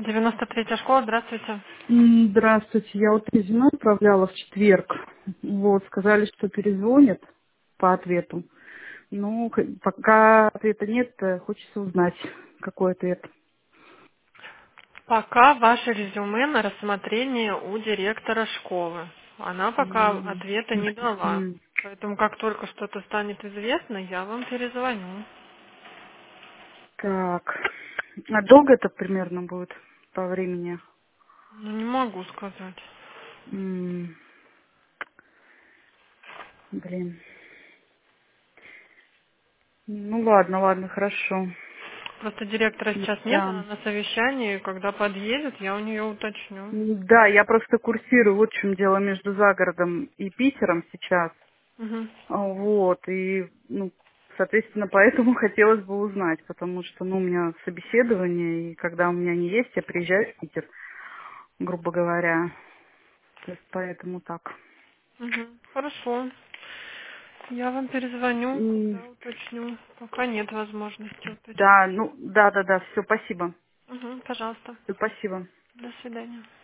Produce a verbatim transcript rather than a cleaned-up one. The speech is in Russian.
девяносто третья школа, здравствуйте. М, Здравствуйте, я вот резюме отправляла в четверг. Вот, сказали, что перезвонят по ответу. Ну, х- пока ответа нет, э, хочется узнать, какой ответ. Пока ваше резюме на рассмотрении у директора школы. Она пока М, ответа не дала. м, Поэтому как только что-то станет известно, я вам перезвоню. Так, а долго это примерно будет по времени? Ну, не могу сказать. М, Блин. Ну ладно, ладно, хорошо. Просто директора сейчас нет, Да. она на совещании. Когда подъедет, я у нее уточню. М, Да, я просто курсирую, вот в чем дело, между загородом и Питером сейчас. Угу. А, Вот, и, ну, соответственно, поэтому хотелось бы узнать, потому что, ну, у меня собеседование, и когда у меня не есть, я приезжаю в Питер, грубо говоря. То есть поэтому так. Угу. Хорошо. Я вам перезвоню, М, когда уточню. Пока нет возможности уточнить. Да, ну, да, да, да, все, спасибо. Угу, пожалуйста. Всё, спасибо. До свидания.